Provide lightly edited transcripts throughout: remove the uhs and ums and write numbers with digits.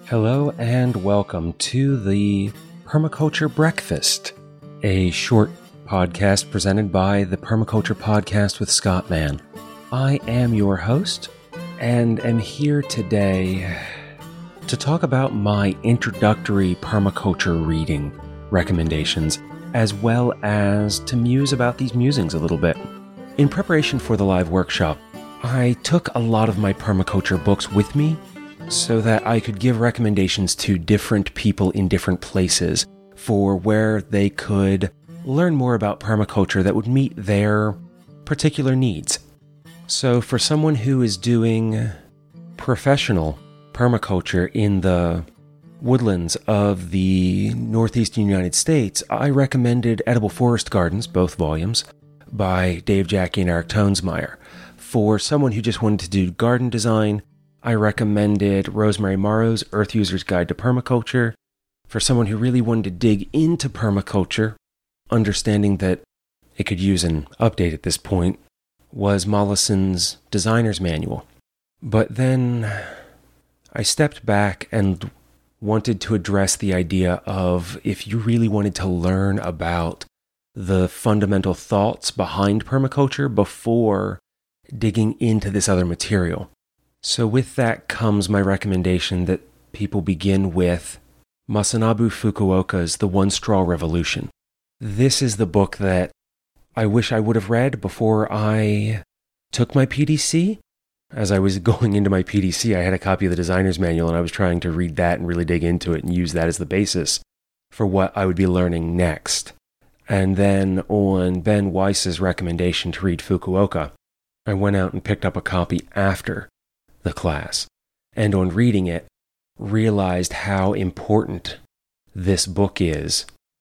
Hello and welcome to the Permaculture Breakfast, a short podcast presented by the Permaculture Podcast with Scott Mann. I am your host and am here today to talk about my introductory permaculture reading recommendations, as well as to muse about these musings a little bit. In preparation for the live workshop, I took a lot of my permaculture books with me so that I could give recommendations to different people in different places for where they could learn more about permaculture that would meet their particular needs. So for someone who is doing professional permaculture in the woodlands of the northeastern United States, I recommended Edible Forest Gardens, both volumes, by Dave Jacke and Eric Tonesmeyer. For someone who just wanted to do garden design, I recommended Rosemary Morrow's Earth User's Guide to Permaculture. For someone who really wanted to dig into permaculture, understanding that it could use an update at this point, was Mollison's Designer's Manual. But then I stepped back and wanted to address the idea of if you really wanted to learn about the fundamental thoughts behind permaculture before digging into this other material. So with that comes my recommendation that people begin with Masanobu Fukuoka's The One Straw Revolution. This is the book that I wish I would have read before I took my PDC. As I was going into my PDC, I had a copy of the Designer's Manual, and I was trying to read that and really dig into it and use that as the basis for what I would be learning next. And then on Ben Weiss's recommendation to read Fukuoka, I went out and picked up a copy after the class, and on reading it, realized how important this book is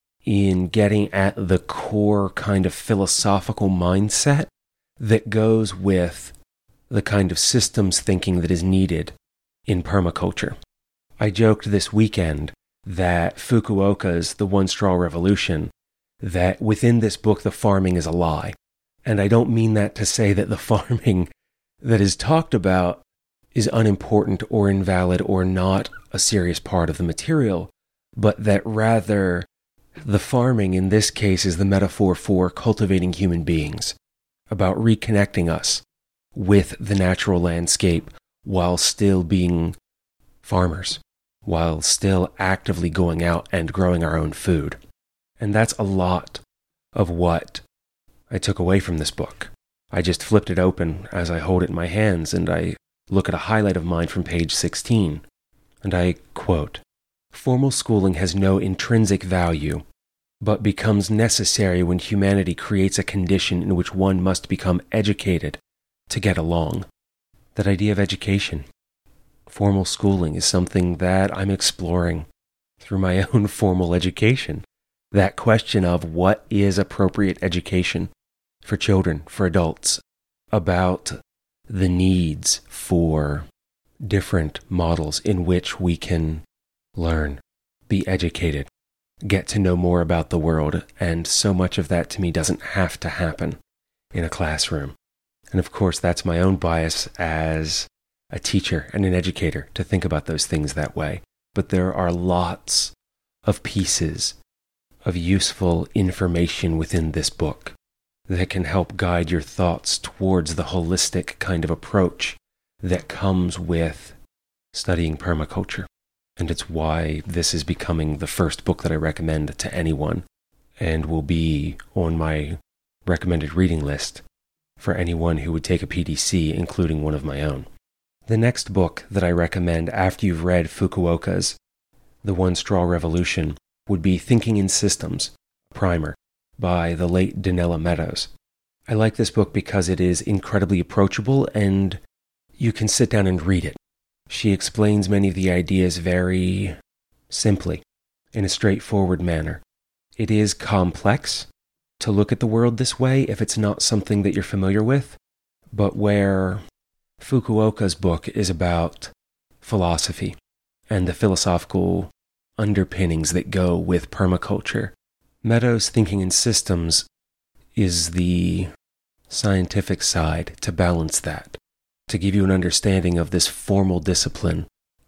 in getting at the core kind of philosophical mindset that goes with the kind of systems thinking that is needed in permaculture. I joked this weekend that Fukuoka's The One Straw Revolution, that within this book the farming is a lie. And I don't mean that to say that the farming that is talked about is unimportant or invalid or not a serious part of the material, but that rather the farming in this case is the metaphor for cultivating human beings, about reconnecting us with the natural landscape while still being farmers, while still actively going out and growing our own food. And that's a lot of what I took away from this book. I just flipped it open as I hold it in my hands, and I look at a highlight of mine from page 16, and I quote, "Formal schooling has no intrinsic value, but becomes necessary when humanity creates a condition in which one must become educated to get along." That idea of education, formal schooling, is something that I'm exploring through my own formal education. That question of what is appropriate education for children, for adults, about the needs for different models in which we can learn, be educated, get to know more about the world, and so much of that to me doesn't have to happen in a classroom. And of course, that's my own bias as a teacher and an educator to think about those things that way. But there are lots of pieces of useful information within this book that can help guide your thoughts towards the holistic kind of approach that comes with studying permaculture. And it's why this is becoming the first book that I recommend to anyone, and will be on my recommended reading list for anyone who would take a PDC, including one of my own. The next book that I recommend after you've read Fukuoka's The One Straw Revolution would be Thinking in Systems, Primer, by the late Donella Meadows. I like this book because it is incredibly approachable and you can sit down and read it. She explains many of the ideas very simply, in a straightforward manner. It is complex to look at the world this way if it's not something that you're familiar with, but where Fukuoka's book is about philosophy and the philosophical underpinnings that go with permaculture, Meadows' Thinking in Systems is the scientific side to balance that, to give you an understanding of this formal discipline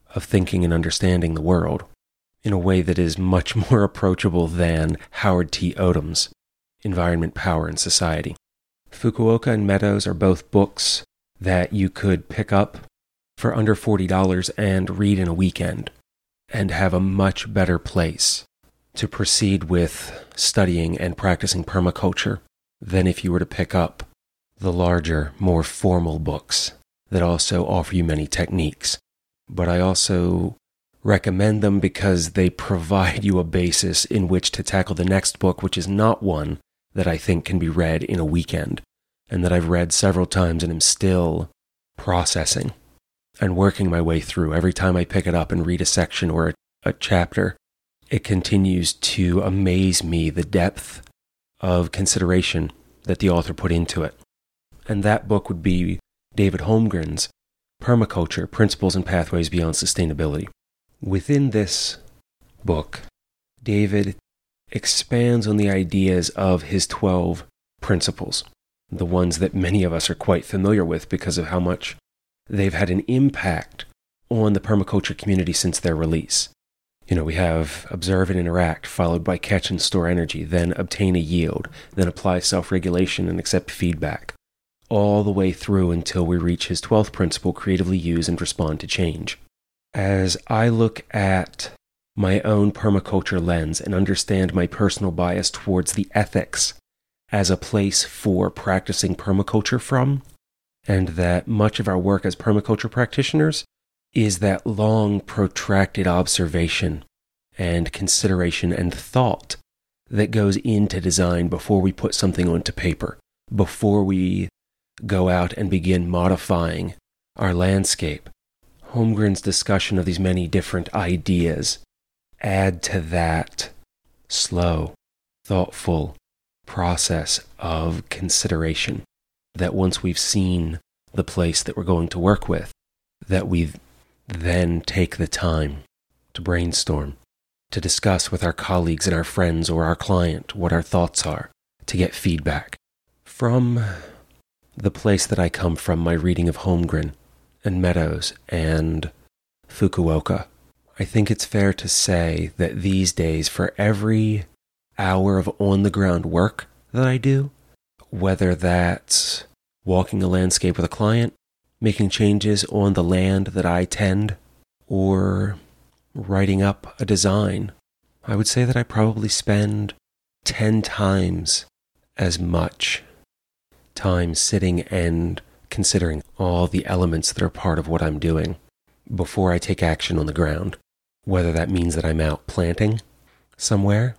of thinking and understanding the world in a way that is much more approachable than Howard T. Odom's Environment, Power, and Society. Fukuoka and Meadows are both books that you could pick up for under $40 and read in a weekend and have a much better place to proceed with studying and practicing permaculture than if you were to pick up the larger, more formal books that also offer you many techniques. But I also recommend them because they provide you a basis in which to tackle the next book, which is not one that I think can be read in a weekend, and that I've read several times and am still processing and working my way through. Every time I pick it up and read a section or a chapter, it continues to amaze me the depth of consideration that the author put into it. And that book would be David Holmgren's Permaculture, Principles and Pathways Beyond Sustainability. Within this book, David expands on the ideas of his 12 principles, the ones that many of us are quite familiar with because of how much they've had an impact on the permaculture community since their release. We have observe and interact, followed by catch and store energy, then obtain a yield, then apply self-regulation and accept feedback, all the way through until we reach his 12th principle, creatively use and respond to change. As I look at my own permaculture lens and understand my personal bias towards the ethics as a place for practicing permaculture from, and that much of our work as permaculture practitioners is that long, protracted observation and consideration and thought that goes into design before we put something onto paper, before we go out and begin modifying our landscape. Holmgren's discussion of these many different ideas add to that slow, thoughtful process of consideration that once we've seen the place that we're going to work with, that we then take the time to brainstorm, to discuss with our colleagues and our friends or our client what our thoughts are, to get feedback. From the place that I come from, my reading of Holmgren and Meadows and Fukuoka, I think it's fair to say that these days, for every hour of on-the-ground work that I do, whether that's walking a landscape with a client, making changes on the land that I tend, or writing up a design, I would say that I probably spend 10 times as much time sitting and considering all the elements that are part of what I'm doing before I take action on the ground, whether that means that I'm out planting somewhere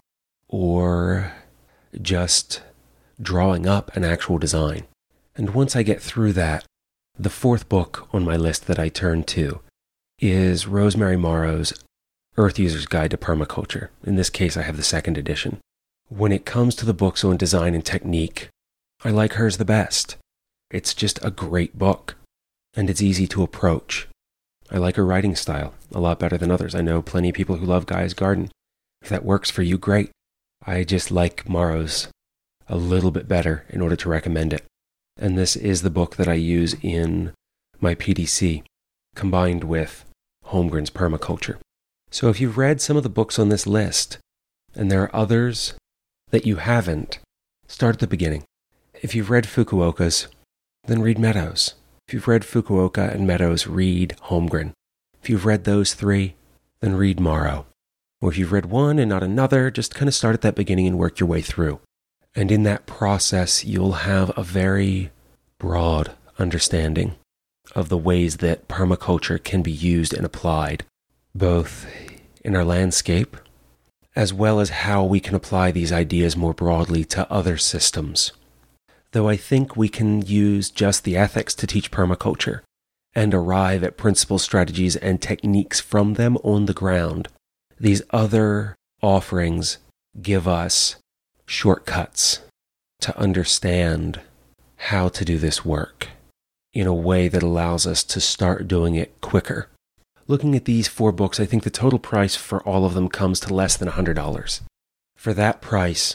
or just drawing up an actual design. And once I get through that, the fourth book on my list that I turn to is Rosemary Morrow's Earth User's Guide to Permaculture. In this case, I have the second edition. When it comes to the books on design and technique, I like hers the best. It's just a great book, and it's easy to approach. I like her writing style a lot better than others. I know plenty of people who love Gaia's Garden. If that works for you, great. I just like Morrow's a little bit better in order to recommend it. And this is the book that I use in my PDC, combined with Holmgren's Permaculture. So if you've read some of the books on this list, and there are others that you haven't, start at the beginning. If you've read Fukuoka's, then read Meadows. If you've read Fukuoka and Meadows, read Holmgren. If you've read those three, then read Morrow. Or if you've read one and not another, just kind of start at that beginning and work your way through. And in that process, you'll have a very broad understanding of the ways that permaculture can be used and applied, both in our landscape, as well as how we can apply these ideas more broadly to other systems. Though I think we can use just the ethics to teach permaculture and arrive at principles, strategies, and techniques from them on the ground, these other offerings give us shortcuts to understand how to do this work in a way that allows us to start doing it quicker. Looking at these 4 books, I think the total price for all of them comes to less than $100. For that price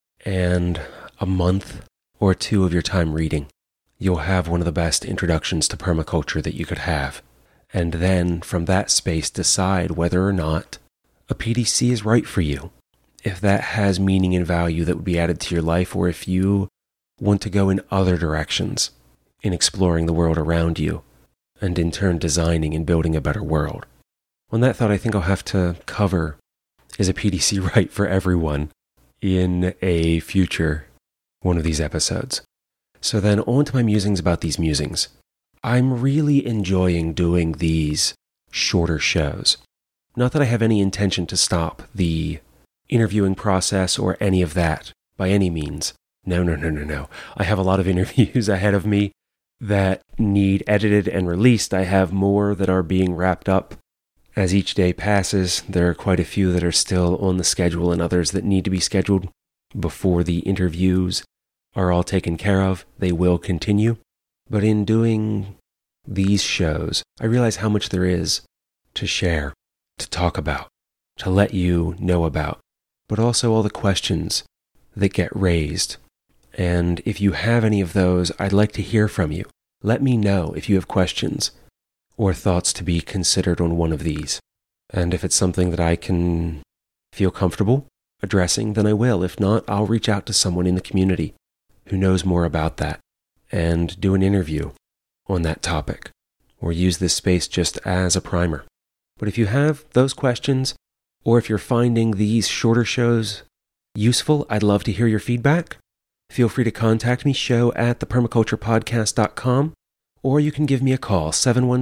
and a month or 2 of your time reading, you'll have one of the best introductions to permaculture that you could have. and then from that space decide whether or not a PDC is right for you, if that has meaning and value that would be added to your life, or if you want to go in other directions in exploring the world around you, and in turn designing and building a better world. On that thought, I think I'll have to cover, is a PDC right for everyone, in a future one of these episodes. So then on to my musings about these musings. I'm really enjoying doing these shorter shows. Not that I have any intention to stop the interviewing process or any of that by any means. No. I have a lot of interviews ahead of me that need edited and released. I have more that are being wrapped up as each day passes. There are quite a few that are still on the schedule and others that need to be scheduled before the interviews are all taken care of. They will continue. But in doing these shows, I realize how much there is to share, to talk about, to let you know about, but also all the questions that get raised. And if you have any of those, I'd like to hear from you. Let me know if you have questions or thoughts to be considered on one of these. And if it's something that I can feel comfortable addressing, then I will. If not, I'll reach out to someone in the community who knows more about that and do an interview on that topic, or use this space just as a primer. But if you have those questions, or if you're finding these shorter shows useful, I'd love to hear your feedback. Feel free to contact me, show@thepermaculturepodcast.com, or you can give me a call,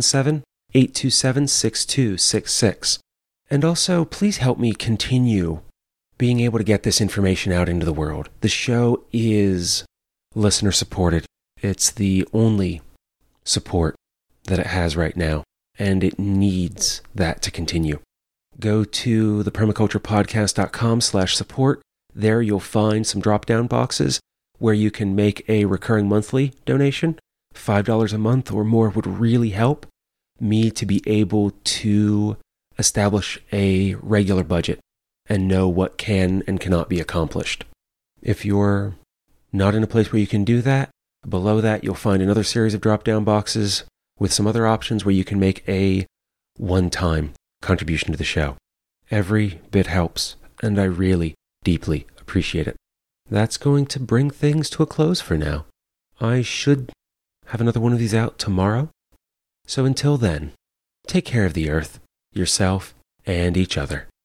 717-827-6266. And also, please help me continue being able to get this information out into the world. The show is listener supported. It's the only support that it has right now, and it needs that to continue. Go to thepermaculturepodcast.com/support. There you'll find some drop-down boxes where you can make a recurring monthly donation. $5 a month or more would really help me to be able to establish a regular budget and know what can and cannot be accomplished. If you're not in a place where you can do that, below that you'll find another series of drop-down boxes with some other options where you can make a one-time contribution to the show. Every bit helps, and I really deeply appreciate it. That's going to bring things to a close for now. I should have another one of these out tomorrow. So until then, take care of the earth, yourself, and each other.